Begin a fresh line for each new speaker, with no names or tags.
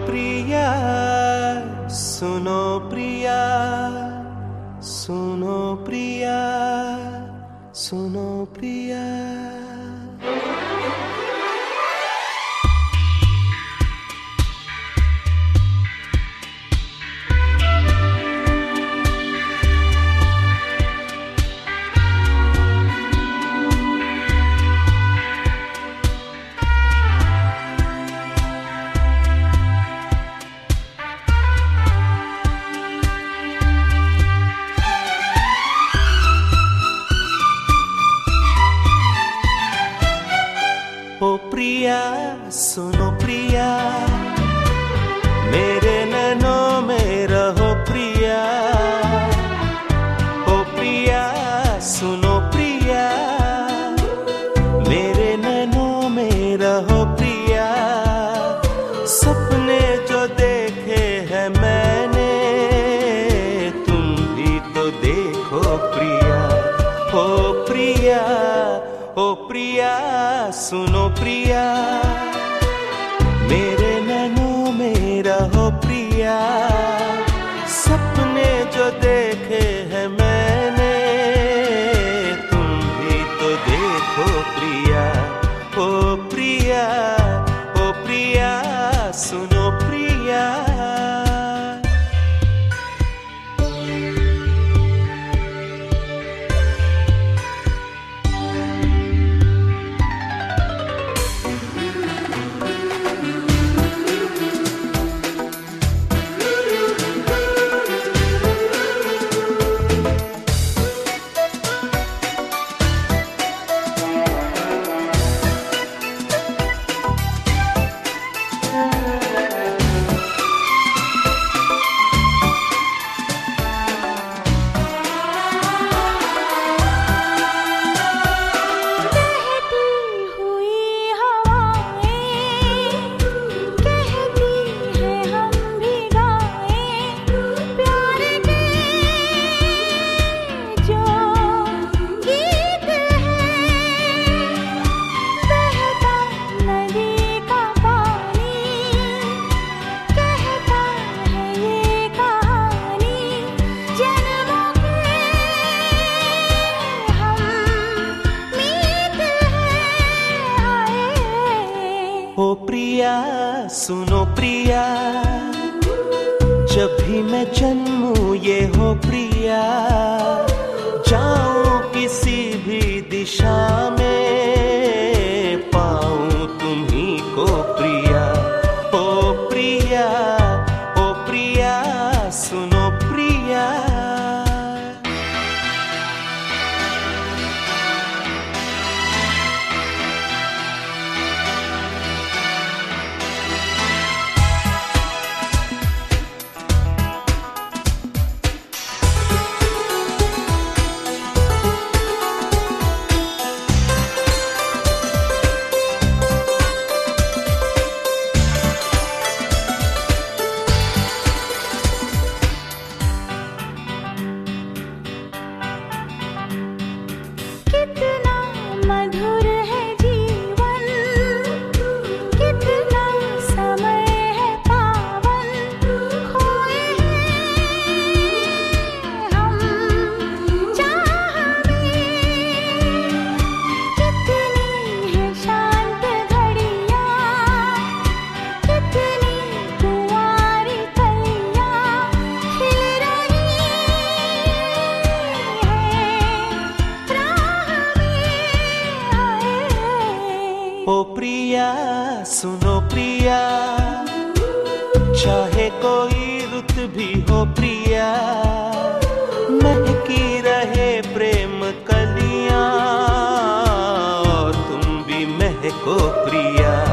प्रिया सुनो प्रिया, सुनो प्रिया, सुनो प्रिया। ओ प्रिया सुनो प्रिया, मेरे नैनों में रहो प्रिया। ओ प्रिया सुनो प्रिया, मेरे नैनों में रहो प्रिया। सपने जो देखे हैं मैंने, तुम भी तो देखो प्रिया। ओ प्रिया, ओ प्रिया सुनो प्रिया, मेरे नैनों में रहो प्रिया। सपने जो देखे हैं मैंने, तुम भी तो देखो प्रिया। ओ प्रिया, ओ प्रिया सुनो प्रिया। ओ प्रिया सुनो प्रिया, जब भी मैं जन्मूं ये हो प्रिया। जाऊं किसी भी दिशा में, पाऊं तुम्ही को प्रिया। ओ प्रिया, ओ प्रिया सुनो प्रिया।
मधुर है जीवन, कितना समय है पावन। खोए हैं हम चाह में, कितनी है शांत घड़ियाँ, कितनी कुंवारी कलियाँ खिल रही है।
ओ प्रिया सुनो प्रिया, चाहे कोई रुत भी हो प्रिया। महकी रहे प्रेम कलियां, और तुम भी महको प्रिया।